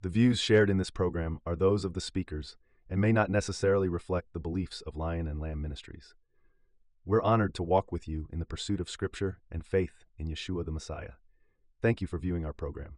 The views shared in this program are those of the speakers and may not necessarily reflect the beliefs of Lion and Lamb Ministries. We're honored to walk with you in the pursuit of Scripture and faith in Yeshua the Messiah. Thank you for viewing our program.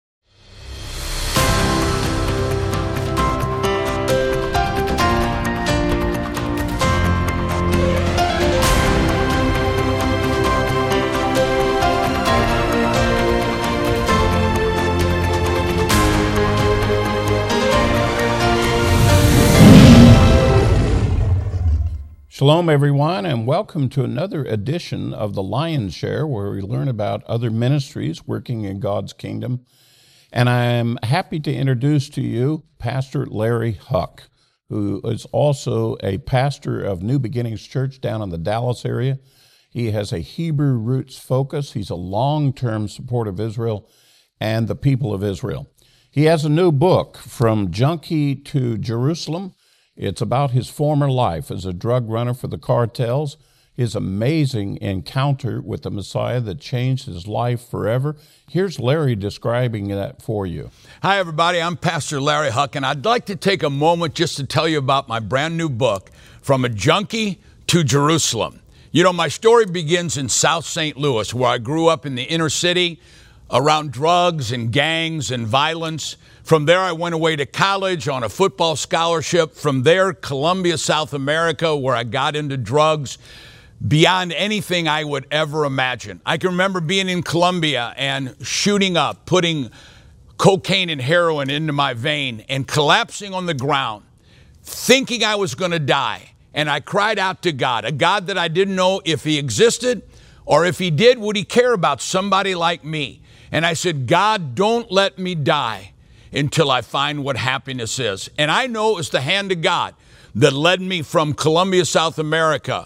Shalom, everyone, and welcome to another edition of the Lion's Share, where we learn about other ministries working in God's kingdom. And I'm happy to introduce to you Pastor Larry Huck, who is also a pastor of New Beginnings Church down in the Dallas area. He has a Hebrew roots focus. He's a long-term supporter of Israel and the people of Israel. He has a new book, From Junkie to Jerusalem. It's about his former life as a drug runner for the cartels, his amazing encounter with the Messiah that changed his life forever. Here's Larry describing that for you. Hi, everybody. I'm Pastor Larry Huck, and I'd like to take a moment just to tell you about my brand new book, From a Junkie to Jerusalem. You know, my story begins in South St. Louis, where I grew up in the inner city, around drugs and gangs and violence. From there, I went away to college on a football scholarship. From there, Colombia, South America, where I got into drugs beyond anything I would ever imagine. I can remember being in Colombia and shooting up, putting cocaine and heroin into my vein and collapsing on the ground, thinking I was going to die. And I cried out to God, a God that I didn't know if he existed, or if he did, would he care about somebody like me? And I said, God, don't let me die until I find what happiness is. And I know it was the hand of God that led me from Colombia, South America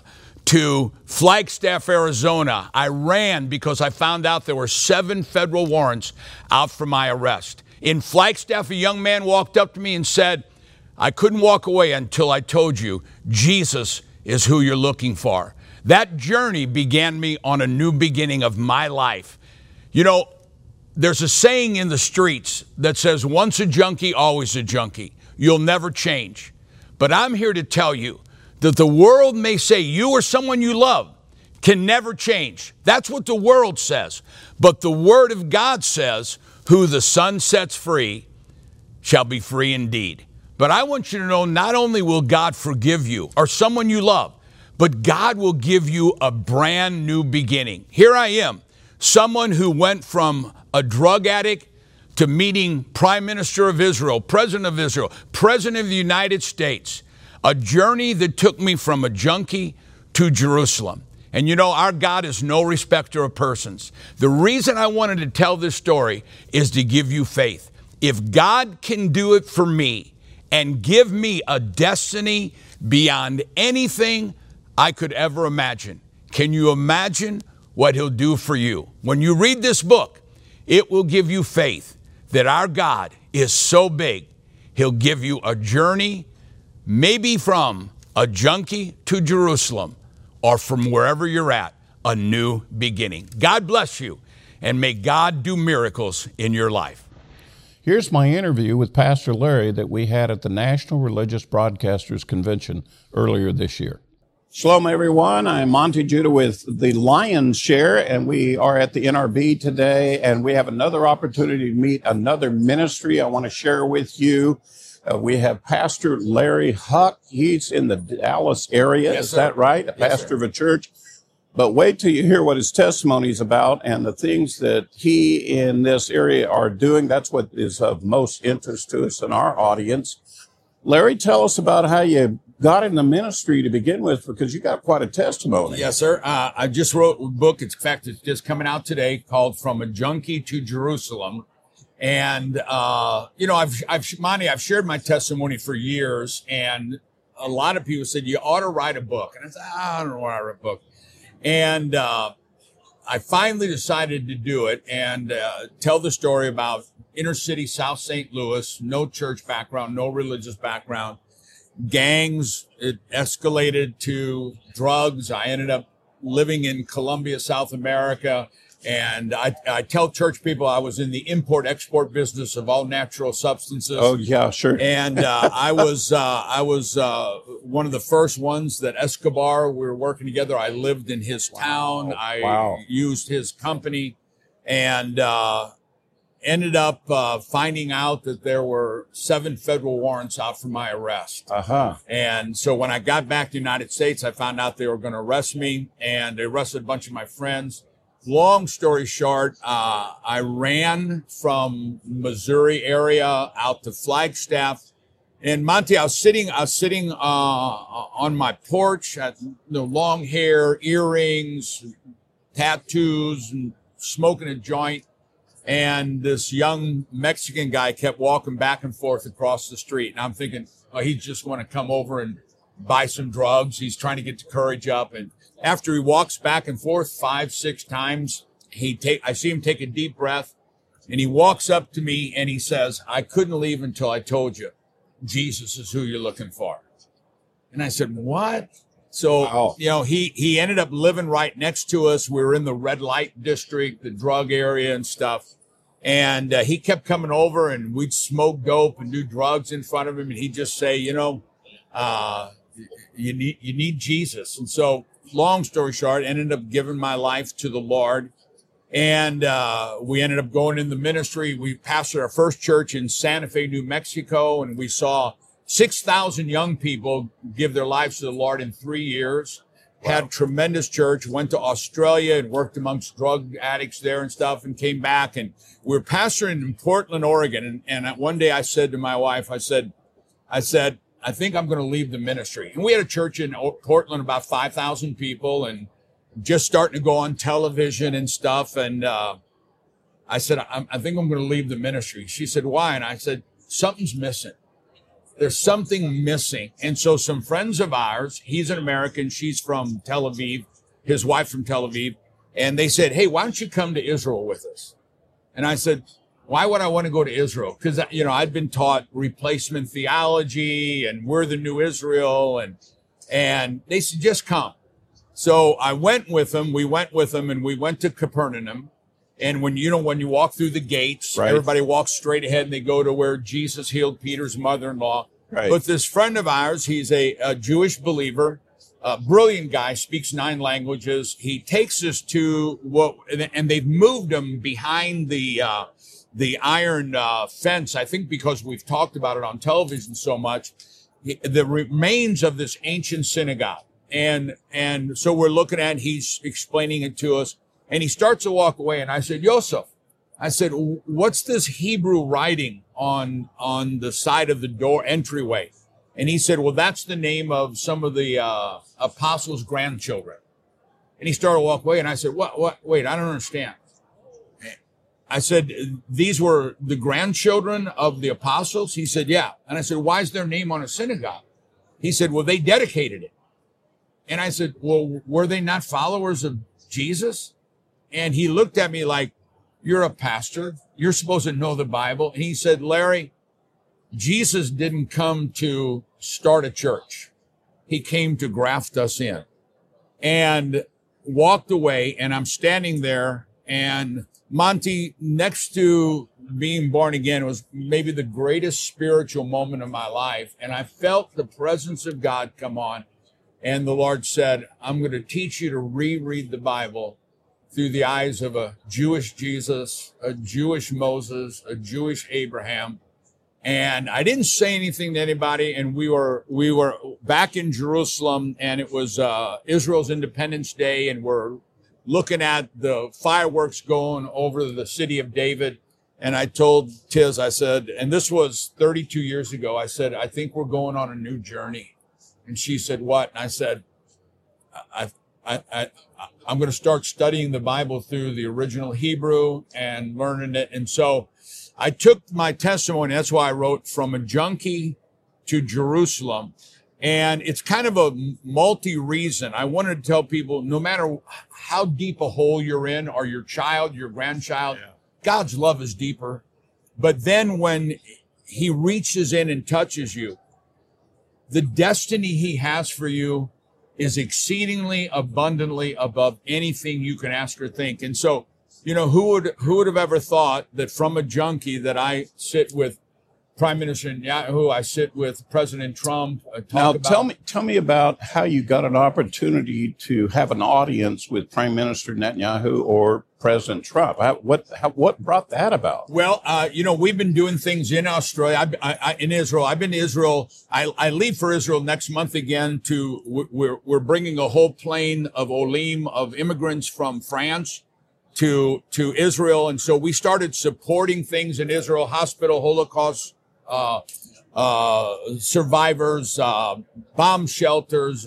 to Flagstaff, Arizona. I ran because I found out there were 7 federal warrants out for my arrest. In Flagstaff, a young man walked up to me and said, I couldn't walk away until I told you Jesus is who you're looking for. That journey began me on a new beginning of my life. You know, there's a saying in the streets that says, once a junkie, always a junkie. You'll never change. But I'm here to tell you that the world may say you or someone you love can never change. That's what the world says. But the Word of God says, who the Son sets free shall be free indeed. But I want you to know, not only will God forgive you or someone you love, but God will give you a brand new beginning. Here I am, someone who went from a drug addict to meeting Prime Minister of Israel, President of Israel, President of the United States, a journey that took me from a junkie to Jerusalem. And you know, our God is no respecter of persons. The reason I wanted to tell this story is to give you faith. If God can do it for me and give me a destiny beyond anything I could ever imagine, can you imagine what he'll do for you? When you read this book, it will give you faith that our God is so big, he'll give you a journey, maybe from a junkie to Jerusalem, or from wherever you're at, a new beginning. God bless you, and may God do miracles in your life. Here's my interview with Pastor Larry that we had at the National Religious Broadcasters Convention earlier this year. Shalom, everyone. I'm Monty Judah with the Lion's Share, and we are at the NRB today, and we have another opportunity to meet another ministry I want to share with you. We have Pastor Larry Huck. He's in the Dallas area. Yes, is sir. that right? A pastor of a church. But wait till you hear what his testimony is about and the things that he in this area are doing. That's what is of most interest to us in our audience. Larry, tell us about how you got in the ministry to begin with, because you got quite a testimony. Yes, sir. I just wrote a book. In fact, it's just coming out today, called From a Junkie to Jerusalem. And, you know, Monty, I've shared my testimony for years, and a lot of people said, you ought to write a book. And I said, I don't want to write a book. And I finally decided to do it and tell the story about inner city South St. Louis, no church background, no religious background, gangs. It escalated to drugs. I ended up living in Colombia, South America, And I tell church people I was in the import-export business of all natural substances. Oh, yeah, sure. And I was one of the first ones that Escobar, we were working together. I lived in his town. Wow. I used his company, and ended up finding out that there were 7 federal warrants out for my arrest. Uh-huh. And so when I got back to the United States, I found out they were going to arrest me, and they arrested a bunch of my friends. Long story short, I ran from Missouri area out to Flagstaff. And Monty, I was sitting on my porch, had long hair, earrings, tattoos, and smoking a joint. And this young Mexican guy kept walking back and forth across the street. And I'm thinking, oh, he's just want to come over and buy some drugs. He's trying to get the courage up. And after he walks back and forth 5-6 times, I see him take a deep breath, and he walks up to me and he says, I couldn't leave until I told you Jesus is who you're looking for. And I said, what? So, Wow. he ended up living right next to us. We were in the red light district, the drug area and stuff. And he kept coming over, and we'd smoke dope and do drugs in front of him. And he'd just say, you need Jesus. And so, long story short, I ended up giving my life to the Lord. And we ended up going in the ministry. We pastored our first church in Santa Fe, New Mexico, and we saw 6,000 young people give their lives to the Lord in 3 years. Wow. Had tremendous church, went to Australia and worked amongst drug addicts there and stuff, and came back. And we were pastoring in Portland, Oregon. And one day I said to my wife, I said, I think I'm going to leave the ministry. And we had a church in Portland, about 5,000 people, and just starting to go on television and stuff. And I said, I think I'm going to leave the ministry. She said, why? And I said, something's missing. There's something missing. And so some friends of ours, he's an American, she's from Tel Aviv, his wife from Tel Aviv, and they said, hey, why don't you come to Israel with us? And I said, why would I want to go to Israel? Because, I'd been taught replacement theology and we're the new Israel. And they said, just come. So I went with them. We went with them, and we went to Capernaum. And when you walk through the gates, right, everybody walks straight ahead and they go to where Jesus healed Peter's mother-in-law. Right. But this friend of ours, he's a Jewish believer, a brilliant guy, speaks 9 languages. He takes us to and they've moved him behind the iron fence, I think because we've talked about it on television so much, the remains of this ancient synagogue. And so we're looking at, he's explaining it to us, and he starts to walk away. And I said, Yosef, I said, what's this Hebrew writing on the side of the door entryway? And he said, well, that's the name of some of the apostles' grandchildren. And he started to walk away. And I said, what? Wait, I don't understand. I said, these were the grandchildren of the apostles? He said, yeah. And I said, why is their name on a synagogue? He said, well, they dedicated it. And I said, well, were they not followers of Jesus? And he looked at me like, you're a pastor. You're supposed to know the Bible. And he said, Larry, Jesus didn't come to start a church. He came to graft us in. And walked away, and I'm standing there, and Monty, next to being born again, was maybe the greatest spiritual moment of my life. And I felt the presence of God come on. And the Lord said, I'm going to teach you to reread the Bible through the eyes of a Jewish Jesus, a Jewish Moses, a Jewish Abraham. And I didn't say anything to anybody. And we were back in Jerusalem, and it was Israel's Independence Day, and we're looking at the fireworks going over the city of David. And I told Tiz, I said, and this was 32 years ago, I said, I think we're going on a new journey. And she said, what? And I said, I'm going to start studying the Bible through the original Hebrew and learning it. And so I took my testimony. That's why I wrote From a Junkie to Jerusalem. And it's kind of a multi-reason. I wanted to tell people, no matter how deep a hole you're in, or your child, your grandchild, God's love is deeper. But then when he reaches in and touches you, the destiny he has for you is exceedingly abundantly above anything you can ask or think. And so You know, who would have ever thought that from a junkie that I sit with Prime Minister Netanyahu, I sit with President Trump. Now, tell me about how you got an opportunity to have an audience with Prime Minister Netanyahu or President Trump. What brought that about? Well, you know, we've been doing things in Australia, in Israel. I've been to Israel. I leave for Israel next month again. We're bringing a whole plane of Olim, of immigrants from France to Israel, and so we started supporting things in Israel, hospital, Holocaust survivors, bomb shelters,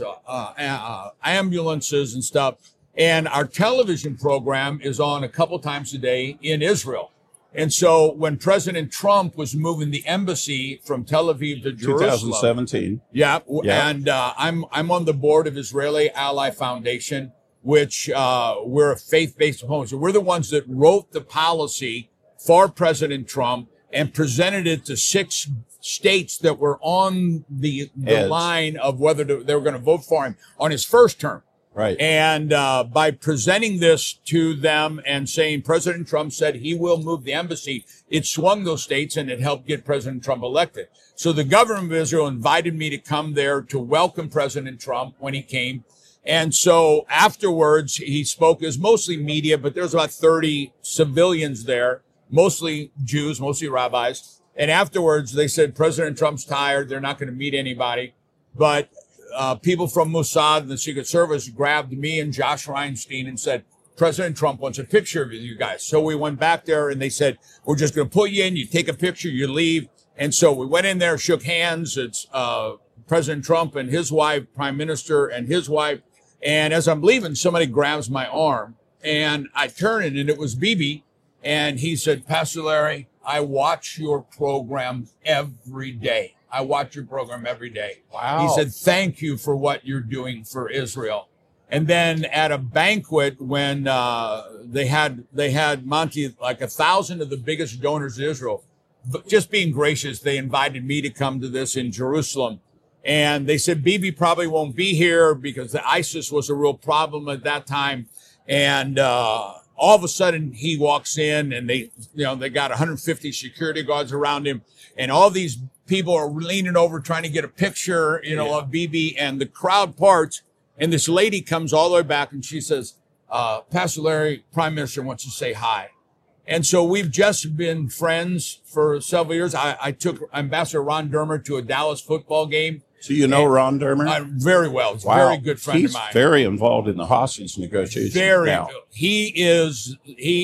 ambulances and stuff. And our television program is on a couple times a day in Israel. And so when President Trump was moving the embassy from Tel Aviv to Jerusalem, 2017. Yeah. And I'm on the board of Israeli Ally Foundation, which we're a faith-based opponent. So we're the ones that wrote the policy for President Trump and presented it to 6 states that were on the line of whether they were going to vote for him on his first term. Right. And by presenting this to them and saying President Trump said he will move the embassy, it swung those states and it helped get President Trump elected. So the government of Israel invited me to come there to welcome President Trump when he came. And so afterwards, he spoke. It was mostly media, but there's about 30 civilians there, mostly Jews, mostly rabbis. And afterwards, they said, President Trump's tired. They're not going to meet anybody. But people from Mossad and the Secret Service grabbed me and Josh Reinstein and said, President Trump wants a picture of you guys. So we went back there and they said, we're just going to put you in. You take a picture, you leave. And so we went in there, shook hands. It's President Trump and his wife, Prime Minister and his wife. And as I'm leaving, somebody grabs my arm and I turn it and it was Bibi. And he said, Pastor Larry, I watch your program every day. I watch your program every day. Wow. He said, thank you for what you're doing for Israel. And then at a banquet when they had Monty, like 1,000 of the biggest donors in Israel, but just being gracious, they invited me to come to this in Jerusalem. And they said, Bibi probably won't be here because the ISIS was a real problem at that time. And all of a sudden he walks in and they got 150 security guards around him. And all these people are leaning over trying to get a picture, of Bibi, and the crowd parts. And this lady comes all the way back and she says, Pastor Larry, Prime Minister wants to say hi. And so we've just been friends for several years. I took Ambassador Ron Dermer to a Dallas football game. So you know Ron Dermer? Very well. He's a very good friend of mine. He's very involved in the hostage negotiations now. He is,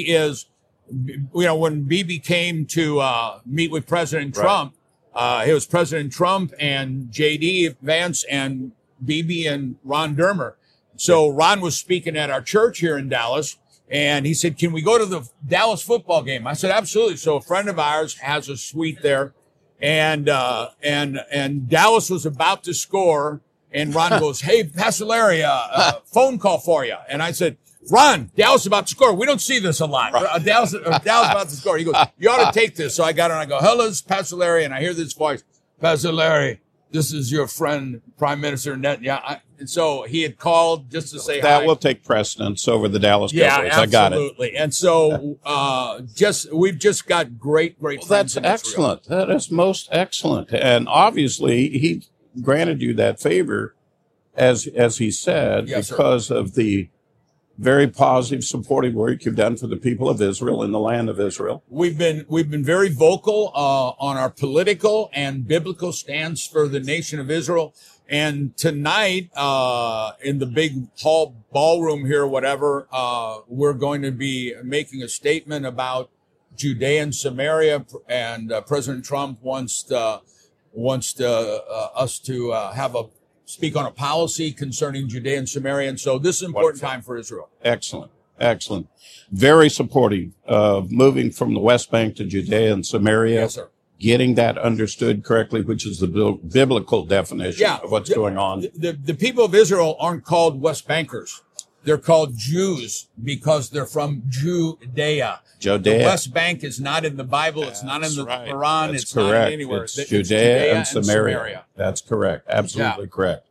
when Bibi came to meet with President Trump, it was President Trump and J.D. Vance and Bibi and Ron Dermer. So Ron was speaking at our church here in Dallas, and he said, can we go to the Dallas football game? I said, absolutely. So a friend of ours has a suite there, and Dallas was about to score, and Ron goes, hey, Pastor Larry, phone call for you. And I said, Ron, Dallas is about to score. We don't see this a lot. Right. Dallas about to score. He goes, you ought to take this. So I got it and I go, hello, this is Pastor Larry. And I hear this voice, Pastor Larry, this is your friend, Prime Minister Netanyahu. And so he had called just to say hi. That will take precedence over the Dallas Cowboys. Yeah, absolutely. I got it. And so we've just got great friends. That's excellent. That is most excellent. And obviously he granted you that favor, as he said, because of the very positive, supportive work you've done for the people of Israel in the land of Israel. We've been very vocal on our political and biblical stance for the nation of Israel. And tonight, in the big hall ballroom here, whatever, we're going to be making a statement about Judea and Samaria. And President Trump wants us to speak on a policy concerning Judea and Samaria. And so this is an important time for Israel. Excellent. Very supportive of moving from the West Bank to Judea and Samaria. Yes, sir. Getting that understood correctly, which is the biblical definition of what's going on. The people of Israel aren't called West Bankers. They're called Jews because they're from Judea. The West Bank is not in the Bible. It's not in the Quran. It's not anywhere. It's Judea and Samaria. That's correct. Absolutely correct.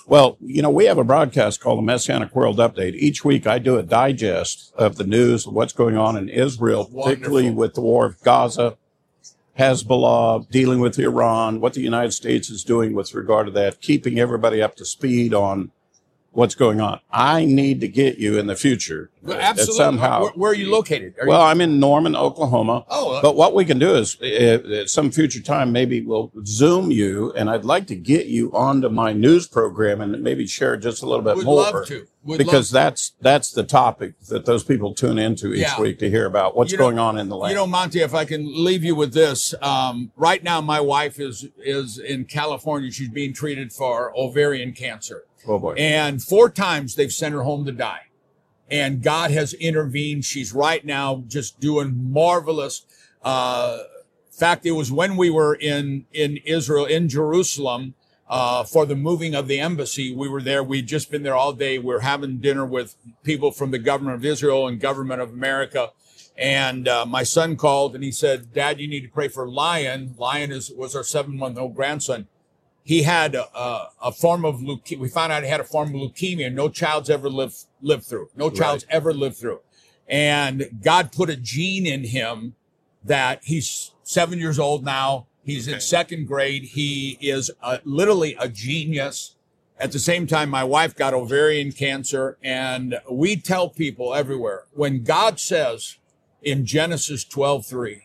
Well, we have a broadcast called the Messianic World Update. Each week I do a digest of the news of what's going on in Israel, particularly with the war of Gaza, Hezbollah, dealing with Iran, what the United States is doing with regard to that, keeping everybody up to speed on what's going on. I need to get you in the future. Absolutely. Somehow. Where are you located? I'm in Norman, Oklahoma. Oh. But what we can do is at some future time, maybe we'll Zoom you, and I'd like to get you onto my news program and maybe share just a little bit more. Love to. Because that's the topic that those people tune into each week to hear about what's going on in the land. Monty, if I can leave you with this, right now my wife is in California. She's being treated for ovarian cancer. Oh boy. And 4 times they've sent her home to die. And God has intervened. She's right now just doing marvelous. In fact, it was when we were in Israel, in Jerusalem, for the moving of the embassy. We were there. We'd just been there all day. We're having dinner with people from the government of Israel and government of America. And my son called and he said, "Dad, you need to pray for Lion." Lion was our 7-month-old grandson. He had a form of leukemia. We found out he had a form of leukemia no child's ever lived through. No child's ever lived through. And God put a gene in him that he's 7 years old now. He's in 2nd grade. He is literally a genius. At the same time, my wife got ovarian cancer. And we tell people everywhere, when God says in Genesis 12:3,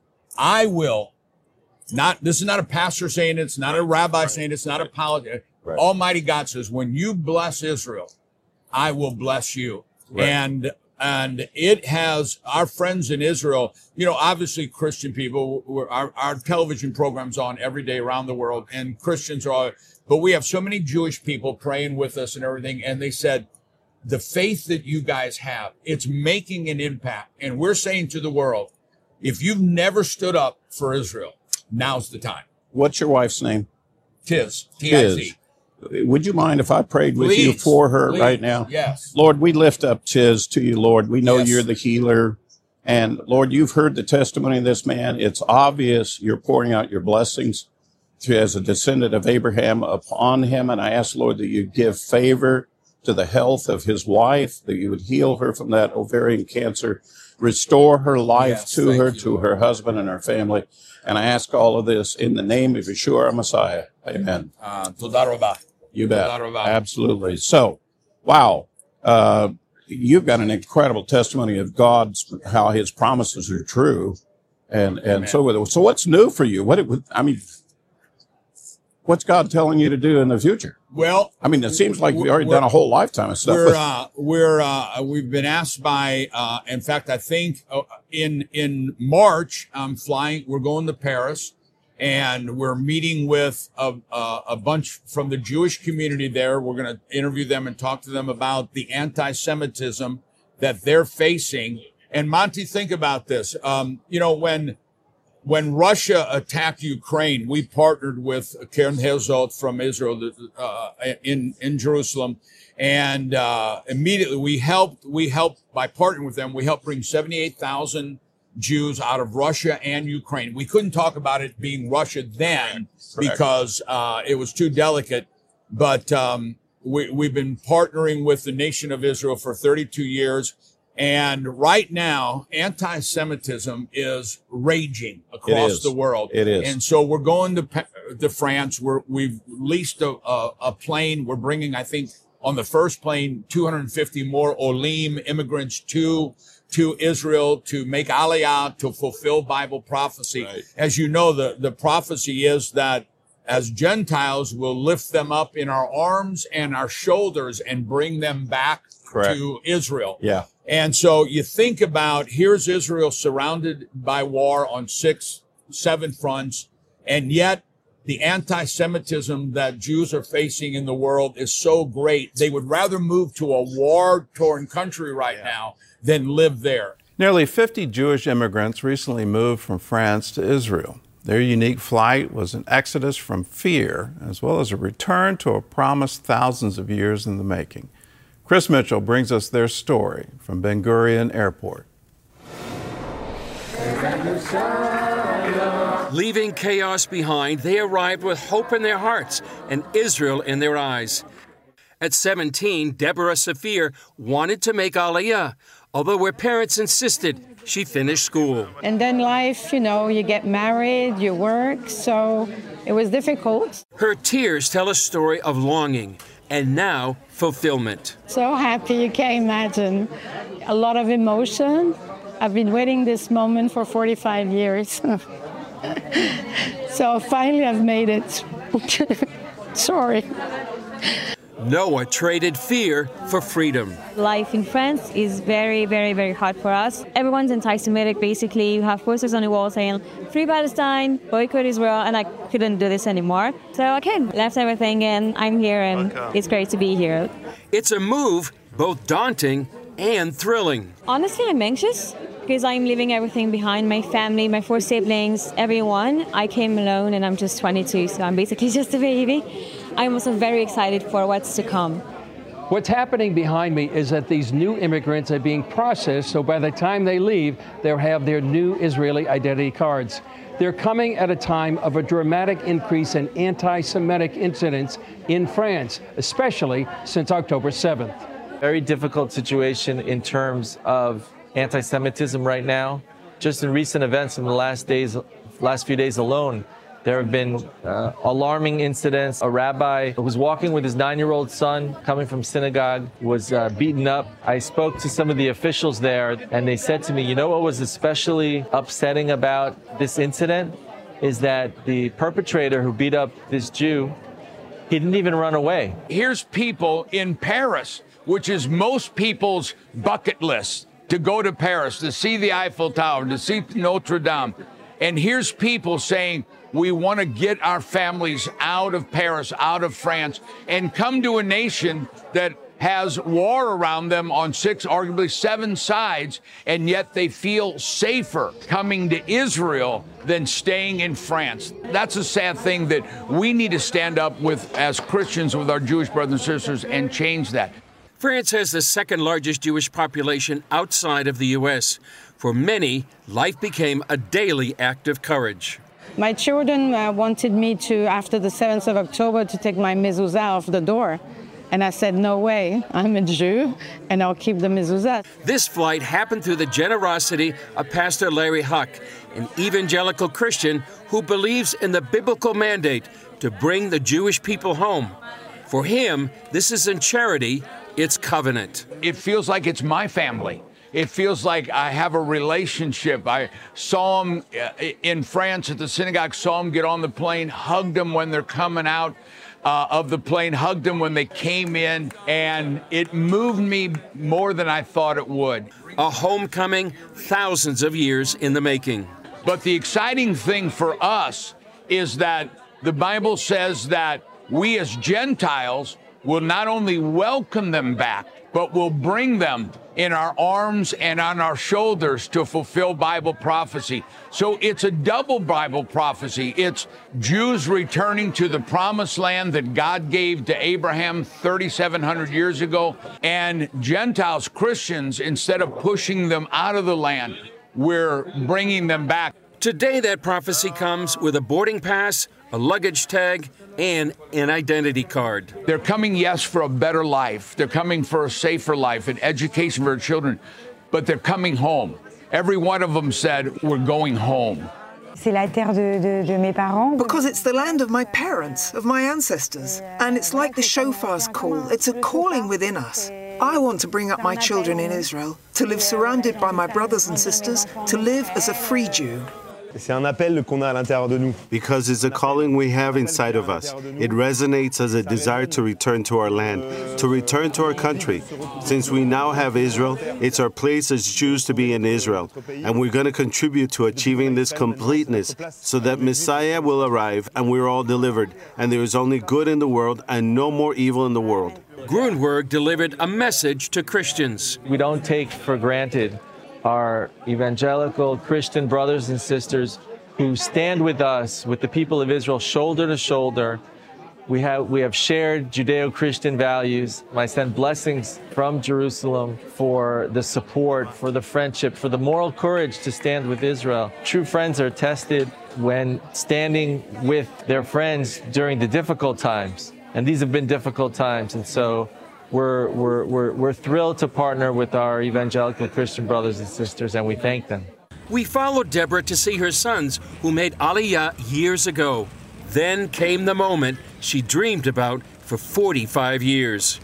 I will, this is not a pastor saying it, it's not a rabbi saying it, it's not a politician. Almighty God says, when you bless Israel, I will bless you. And it has our friends in Israel, obviously Christian people, our television programs on every day around the world, and Christians are all, but we have so many Jewish people praying with us and everything. And they said, the faith that you guys have, it's making an impact. And we're saying to the world, if you've never stood up for Israel, now's the time. What's your wife's name? Tiz. T-I-Z. Would you mind if I prayed with you for her right now? Yes. Lord, we lift up Tiz to you, Lord. We know you're the healer. And Lord, you've heard the testimony of this man. It's obvious you're pouring out your blessings as a descendant of Abraham upon him. And I ask, Lord, that you give favor to the health of his wife, that you would heal her from that ovarian cancer, restore her life to her husband and her family. And I ask all of this in the name of Yeshua, our Messiah. Amen. Toda rabah. You bet. Absolutely. So, wow. You've got an incredible testimony of how his promises are true. And so what's new for you? What's God telling you to do in the future? Well, it seems like we've already done a whole lifetime of stuff. We've been asked by, in fact, I think in March, I'm flying, we're going to Paris, and we're meeting with a bunch from the Jewish community there. We're going to interview them and talk to them about the anti-Semitism that they're facing. And Monty, think about this. When Russia attacked Ukraine, we partnered with Karen Herzog from Israel in Jerusalem, and immediately we helped by partnering with them. We helped bring 78,000 Jews out of Russia and Ukraine. We couldn't talk about it being Russia then because it was too delicate, but we've been partnering with the nation of Israel for 32 years. And right now, anti-Semitism is raging across the world. It is. And so we're going to France. We've leased a plane. We're bringing, I think, on the first plane, 250 more Olim immigrants to Israel to make Aliyah, to fulfill Bible prophecy. Right. As you know, the prophecy is that as Gentiles, we'll lift them up in our arms and our shoulders and bring them back to Israel. Yeah. And so you think about, here's Israel surrounded by war on 7 fronts, and yet the anti-Semitism that Jews are facing in the world is so great, they would rather move to a war-torn country right now than live there. Nearly 50 Jewish immigrants recently moved from France to Israel. Their unique flight was an exodus from fear, as well as a return to a promise thousands of years in the making. Chris Mitchell brings us their story from Ben Gurion Airport. Leaving chaos behind, they arrived with hope in their hearts and Israel in their eyes. At 17, Deborah Safir wanted to make Aliyah, although her parents insisted she finish school. And then life, you get married, you work, so it was difficult. Her tears tell a story of longing and now fulfillment. So happy, you can't imagine. A lot of emotion. I've been waiting this moment for 45 years. So finally I've made it. Sorry. Noah traded fear for freedom. Life in France is very, very, very hard for us. Everyone's anti-Semitic, basically. You have posters on the wall saying, "Free Palestine, boycott Israel," and I couldn't do this anymore. So, okay, left everything and I'm here and it's great to be here. It's a move both daunting and thrilling. Honestly, I'm anxious because I'm leaving everything behind, my family, my 4 siblings, everyone. I came alone and I'm just 22, so I'm basically just a baby. I'm also very excited for what's to come. What's happening behind me is that these new immigrants are being processed, so by the time they leave, they'll have their new Israeli identity cards. They're coming at a time of a dramatic increase in anti-Semitic incidents in France, especially since October 7th. Very difficult situation in terms of anti-Semitism right now. Just in recent events in the last few days alone, there have been alarming incidents. A rabbi who was walking with his 9-year-old son coming from synagogue was beaten up. I spoke to some of the officials there, and they said to me, you know what was especially upsetting about this incident is that the perpetrator who beat up this Jew, he didn't even run away. Here's people in Paris, which is most people's bucket list, to go to Paris, to see the Eiffel Tower, to see Notre Dame. And here's people saying, we want to get our families out of Paris, out of France, and come to a nation that has war around them on 6, arguably 7 sides, and yet they feel safer coming to Israel than staying in France. That's a sad thing that we need to stand up with as Christians with our Jewish brothers and sisters and change that. France has the second largest Jewish population outside of the U.S. For many, life became a daily act of courage. My children wanted me to, after the 7th of October, to take my mezuzah off the door. And I said, no way, I'm a Jew, and I'll keep the mezuzah. This flight happened through the generosity of Pastor Larry Huck, an evangelical Christian who believes in the biblical mandate to bring the Jewish people home. For him, this isn't charity, it's covenant. It feels like it's my family. It feels like I have a relationship. I saw them in France at the synagogue, saw them get on the plane, hugged them when they're coming out of the plane, hugged them when they came in, and it moved me more than I thought it would. A homecoming thousands of years in the making. But the exciting thing for us is that the Bible says that we as Gentiles will not only welcome them back, but will bring them in our arms and on our shoulders to fulfill Bible prophecy. So it's a double Bible prophecy. It's Jews returning to the promised land that God gave to Abraham 3,700 years ago, and Gentiles, Christians, instead of pushing them out of the land, we're bringing them back. Today, that prophecy comes with a boarding pass, a luggage tag, and an identity card. They're coming, yes, for a better life. They're coming for a safer life and education for their children, but they're coming home. Every one of them said, we're going home. Because it's the land of my parents, of my ancestors. And it's like the shofar's call. It's a calling within us. I want to bring up my children in Israel, to live surrounded by my brothers and sisters, to live as a free Jew. Because it's a calling we have inside of us. It resonates as a desire to return to our land, to return to our country. Since we now have Israel, it's our place as Jews to be in Israel. And we're going to contribute to achieving this completeness so that Messiah will arrive and we're all delivered. And there is only good in the world and no more evil in the world. Grunberg delivered a message to Christians. We don't take for granted our evangelical Christian brothers and sisters who stand with us, with the people of Israel, shoulder to shoulder. We have shared Judeo-Christian values. I send blessings from Jerusalem for the support, for the friendship, for the moral courage to stand with Israel. True friends are tested when standing with their friends during the difficult times. And these have been difficult times. And so we're thrilled to partner with our evangelical Christian brothers and sisters, and we thank them. We followed Deborah to see her sons who made Aliyah years ago. Then came the moment she dreamed about for 45 years.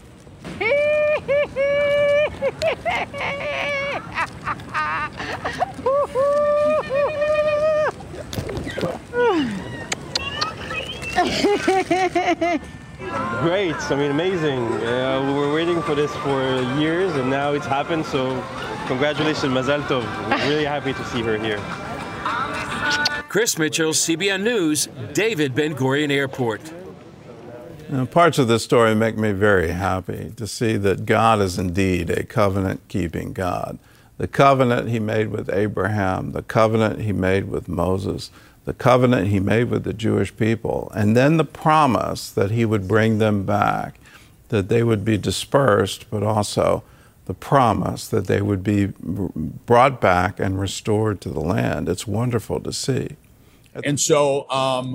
Great, I mean, amazing. We were waiting for this for years and now it's happened, so congratulations, Mazal Tov. We're really happy to see her here. Chris Mitchell, CBN News, David Ben-Gurion Airport. Parts of this story make me very happy to see that God is indeed a covenant-keeping God. The covenant he made with Abraham, the covenant he made with Moses, the covenant he made with the Jewish people, and then the promise that he would bring them back, that they would be dispersed, but also the promise that they would be brought back and restored to the land. It's wonderful to see. And so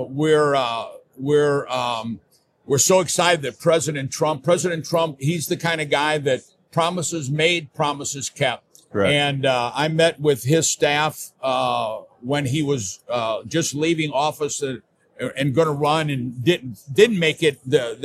we're so excited that President Trump, he's the kind of guy that promises made, promises kept. Right. And I met with his staff when he was just leaving office and going to run and didn't make it.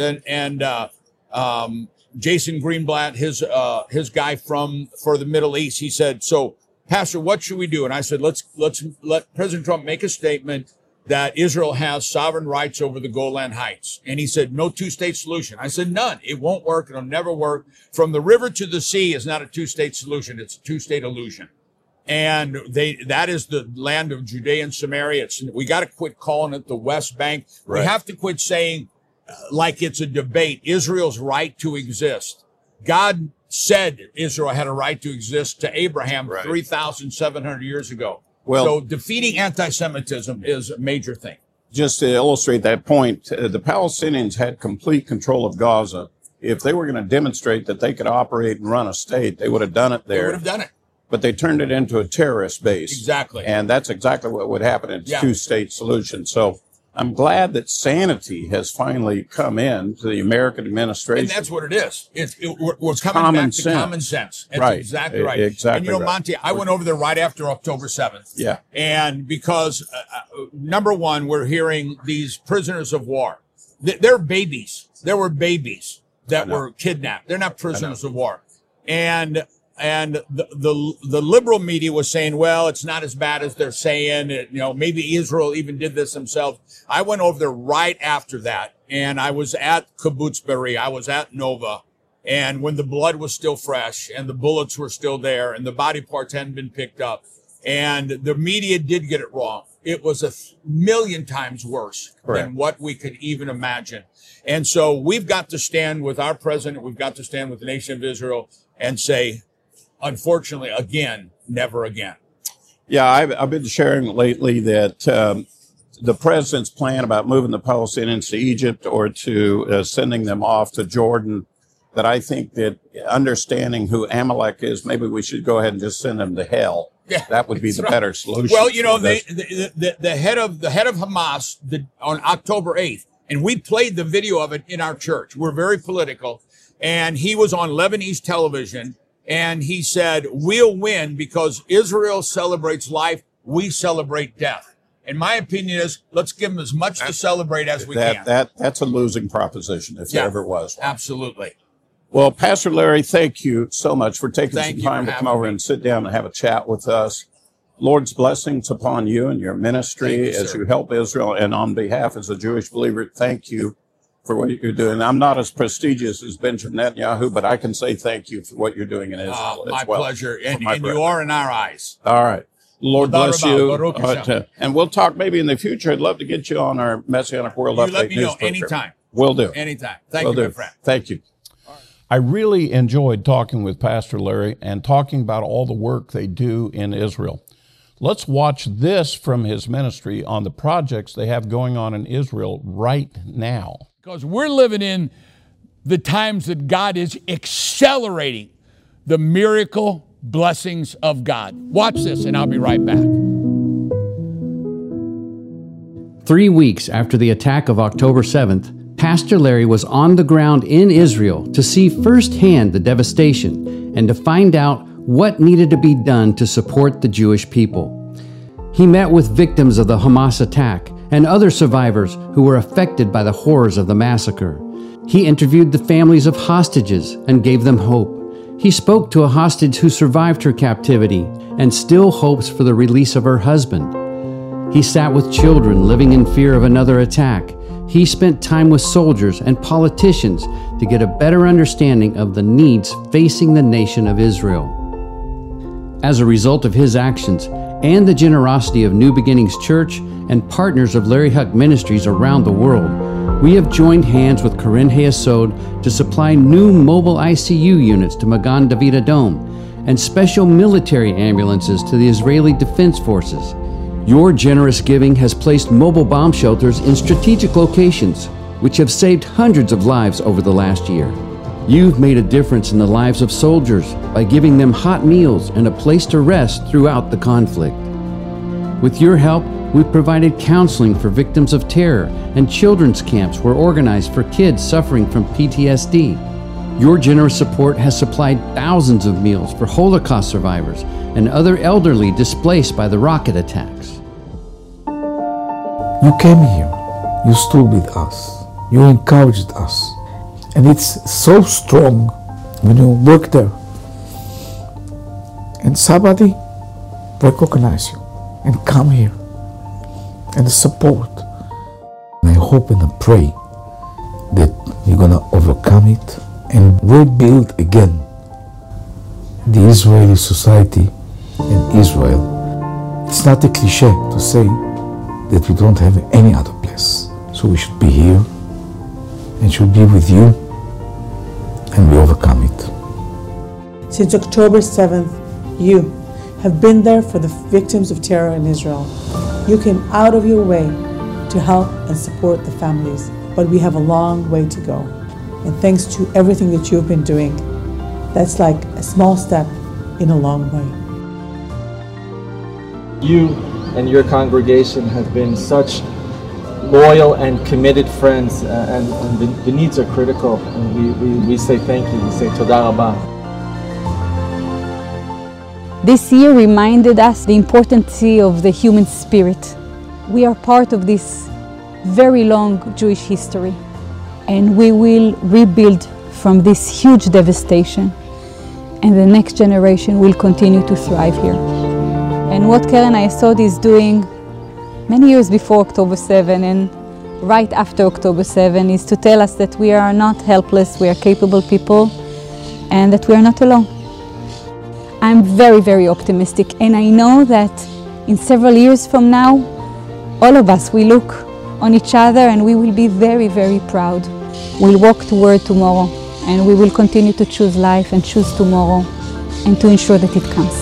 Jason Greenblatt, his guy for the Middle East, he said, "So, Pastor, what should we do?" And I said, let's let President Trump make a statement that Israel has sovereign rights over the Golan Heights. And he said, no two-state solution. I said, none. It won't work. It'll never work. From the river to the sea is not a two-state solution. It's a two-state illusion. And that is the land of Judea and Samaria. We got to quit calling it the West Bank. Right. We have to quit saying, like it's a debate, Israel's right to exist. God said Israel had a right to exist to Abraham 3,700 years ago. Well, so defeating anti-Semitism is a major thing. Just to illustrate that point, the Palestinians had complete control of Gaza. If they were going to demonstrate that they could operate and run a state, they would have done it there. They would have done it. But they turned it into a terrorist base. Exactly. And that's exactly what would happen in a two-state solution. So I'm glad that sanity has finally come in to the American administration. And that's what it is. We're coming back to common sense. That's exactly right. Exactly. And Monty, I went over there right after October 7th. Yeah. And because, number one, we're hearing these prisoners of war. They're babies. There were babies that were kidnapped. They're not prisoners of war. And the liberal media was saying, well, it's not as bad as they're saying. Maybe Israel even did this themselves. I went over there right after that, and I was at Kibbutz Be'eri. I was at Nova, and when the blood was still fresh and the bullets were still there and the body parts hadn't been picked up, and the media did get it wrong. It was 1,000,000 times worse than what we could even imagine. And so we've got to stand with our president. We've got to stand with the nation of Israel and say, unfortunately, again, never again. Yeah, I've been sharing lately that the president's plan about moving the Palestinians to Egypt or to sending them off to Jordan, that I think that understanding who Amalek is, maybe we should go ahead and just send them to hell. Yeah, that would be the better solution. Well, the head of Hamas on October 8th, and we played the video of it in our church. We're very political. And he was on Lebanese television. And he said, we'll win because Israel celebrates life. We celebrate death. And my opinion is, let's give them as much to celebrate as we can. That's a losing proposition, if there ever was one. Absolutely. Well, Pastor Larry, thank you so much for taking some time to come over and sit down and have a chat with us. Lord's blessings upon you and your ministry as you help Israel. And on behalf as a Jewish believer, thank you for what you're doing. I'm not as prestigious as Benjamin Netanyahu, but I can say thank you for what you're doing in Israel. My pleasure. And you are in our eyes. All right. Lord bless you. And we'll talk maybe in the future. I'd love to get you on our Messianic World Update. Let me know anytime. Will do. Anytime. Thank you, my friend. Thank you. I really enjoyed talking with Pastor Larry and talking about all the work they do in Israel. Let's watch this from his ministry on the projects they have going on in Israel right now. Because we're living in the times that God is accelerating the miracle blessings of God. Watch this, and I'll be right back. 3 weeks after the attack of October 7th, Pastor Larry was on the ground in Israel to see firsthand the devastation and to find out what needed to be done to support the Jewish people. He met with victims of the Hamas attack and other survivors who were affected by the horrors of the massacre. He interviewed the families of hostages and gave them hope. He spoke to a hostage who survived her captivity and still hopes for the release of her husband. He sat with children living in fear of another attack. He spent time with soldiers and politicians to get a better understanding of the needs facing the nation of Israel. As a result of his actions and the generosity of New Beginnings Church and partners of Larry Huch Ministries around the world, we have joined hands with Keren Hayesod to supply new mobile ICU units to Magan David Adom and special military ambulances to the Israeli Defense Forces. Your generous giving has placed mobile bomb shelters in strategic locations, which have saved hundreds of lives over the last year. You've made a difference in the lives of soldiers by giving them hot meals and a place to rest throughout the conflict. With your help, we've provided counseling for victims of terror, and children's camps were organized for kids suffering from PTSD. Your generous support has supplied thousands of meals for Holocaust survivors and other elderly displaced by the rocket attacks. You came here, you stood with us, you encouraged us, and it's so strong when you work there and somebody recognize you and come here and support. And I hope and I pray that you're going to overcome it and rebuild again the Israeli society in Israel. It's not a cliche to say that we don't have any other place. So we should be here and should be with you, and we overcome it. Since October 7th, you have been there for the victims of terror in Israel. You came out of your way to help and support the families, but we have a long way to go. And thanks to everything that you've been doing, that's like a small step in a long way. You and your congregation have been such loyal and committed friends, and the needs are critical. And we say thank you. We say toda rabba. This year reminded us the importance of the human spirit. We are part of this very long Jewish history, and we will rebuild from this huge devastation, and the next generation will continue to thrive here. And what Keren Hayesod is doing many years before October 7 and right after October 7 is to tell us that we are not helpless, we are capable people, and that we are not alone. I'm very, very optimistic, and I know that in several years from now, all of us will look on each other and we will be very, very proud. We'll walk toward tomorrow, and we will continue to choose life and choose tomorrow and to ensure that it comes.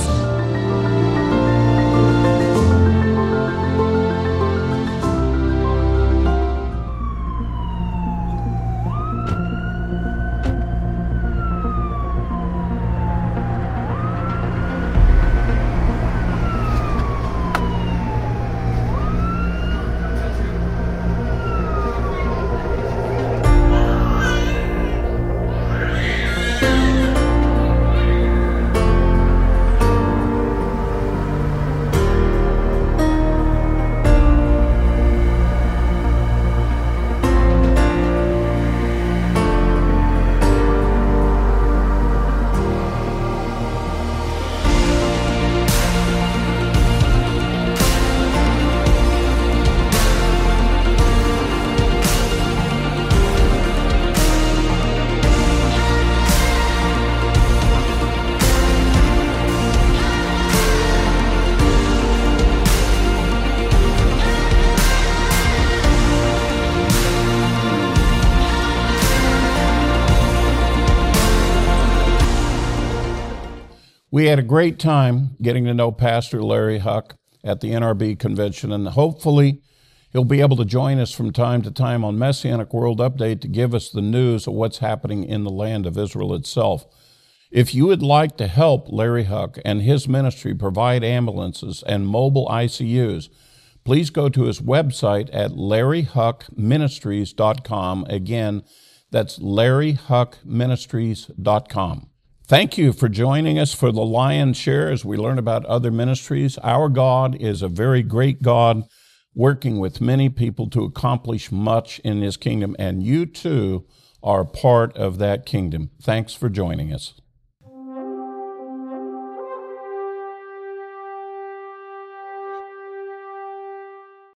We had a great time getting to know Pastor Larry Huch at the NRB convention, and hopefully he'll be able to join us from time to time on Messianic World Update to give us the news of what's happening in the land of Israel itself. If you would like to help Larry Huch and his ministry provide ambulances and mobile ICUs, please go to his website at LarryHuckMinistries.com. Again, that's LarryHuckMinistries.com. Thank you for joining us for the Lion's Share as we learn about other ministries. Our God is a very great God, working with many people to accomplish much in his kingdom, and you too are part of that kingdom. Thanks for joining us.